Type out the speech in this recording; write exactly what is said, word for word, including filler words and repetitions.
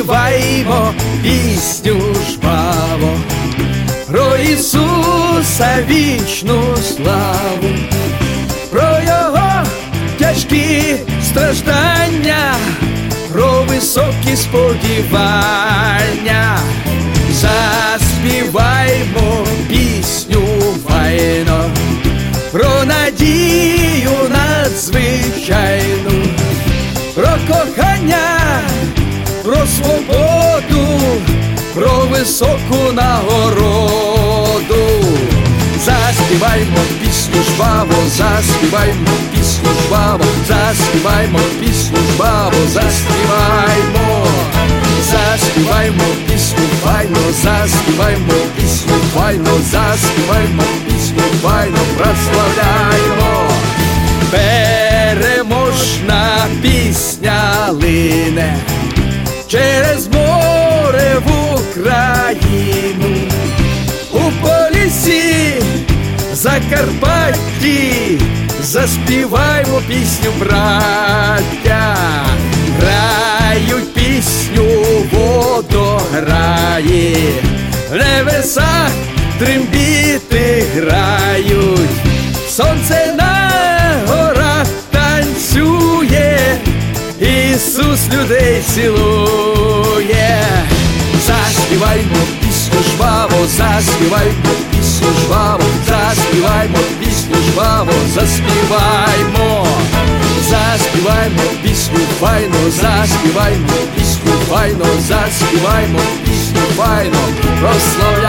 заспіваймо пісню жваво про Ісуса вічну славу, про Його тяжкі страждання, про високі сподівання. Заспіваймо пісню файно про надію надзвичайну, про кохання, про свободу, про високу нагороду. Заспіваймо пісню жваво, заспіваймо пісню жваво, заспіваймо пісню жваво, заспіваймо. Заспіваймо пісню файно, заспіваймо пісню файно, заспіваймо пісню файно, прославляймо. Переможна пісня лине через море в Україну, у Поліссі, Закарпатті заспіваймо пісню, браття. Грають пісню водограї, в небесах трембіти грають, сонце на горах танцює, Ісус людей цілує. Заспіваймо пісню жваво, заспіваймо пісню жваво, заспіваймо пісню жваво, заспіваймо. Заспіваймо пісню файно, заспіваймо пісню файно, заспіваймо пісню файно, прославляймо.